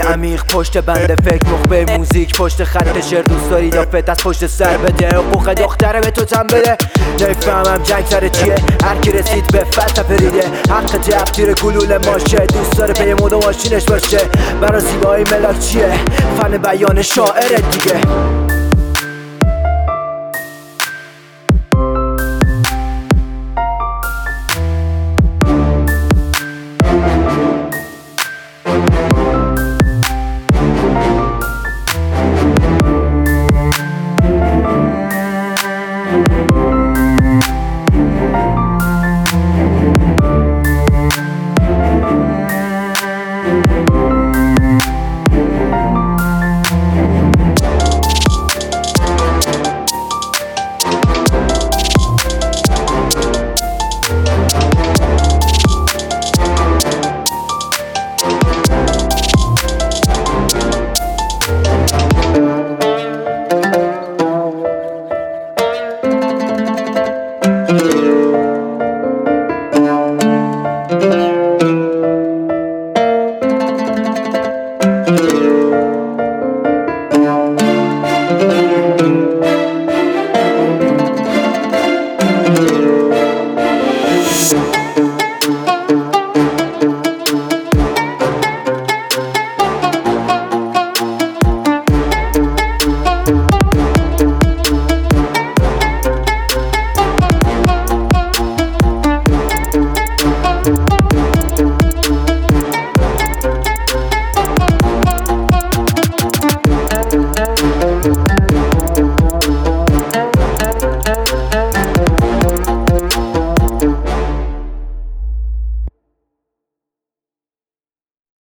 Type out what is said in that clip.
عمیق پشت بند فکر مخبر موزیک پشت خط شعر دوست داری دافت از پشت سر بده بوخ دختره به تو تن بده نفهمم جنگ سر چیه هر کی رسید به فتح پریده حق تیر گلوله ماشه دوست داره به مود و ماشینش باشه برا زیبایی ملاک چیه فن بیان شاعر دیگه